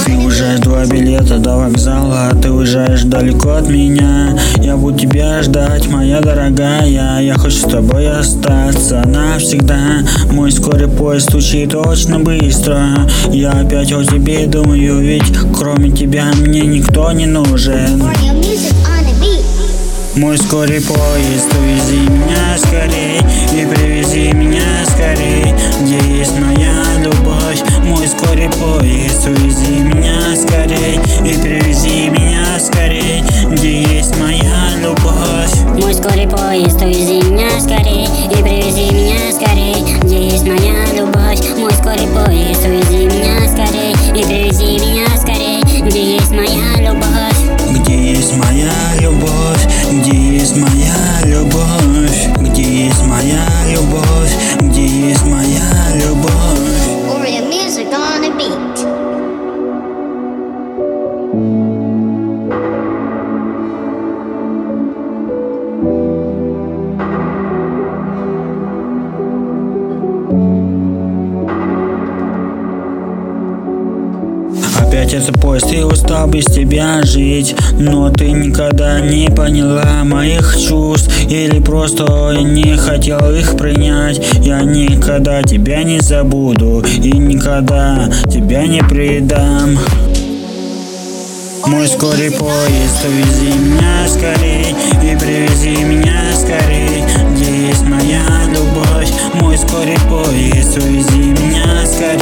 Ты уезжаешь 2 билета до вокзала, ты уезжаешь далеко от меня. Я буду тебя ждать, моя дорогая, я хочу с тобой остаться навсегда. Мой скорый поезд стучит очень быстро. Я опять о тебе думаю, ведь кроме тебя мне никто не нужен. Мой скорый поезд, увези меня скорей и привези меня скорей, где есть моя любовь. Мой скорый поезд, увези меня скорей и привези меня скорей, где есть моя любовь. Мой скорый поезд, увези меня скорей и привези меня скорей, где есть моя любовь. Мой скорый поезд, увези меня скорей и привези меня скорей, где есть моя любовь. Где есть моя любовь, где есть моя любовь, где есть моя любовь, где есть моя любовь. Oreo music on the beat. Опять это поезд, и устал без тебя жить. Но ты никогда не поняла моих чувств, или просто не хотел их принять. Я никогда тебя не забуду и никогда тебя не предам. Мой скорый поезд, увези меня скорей и привези меня скорей, где есть моя любовь. Мой скорый поезд, увези меня скорей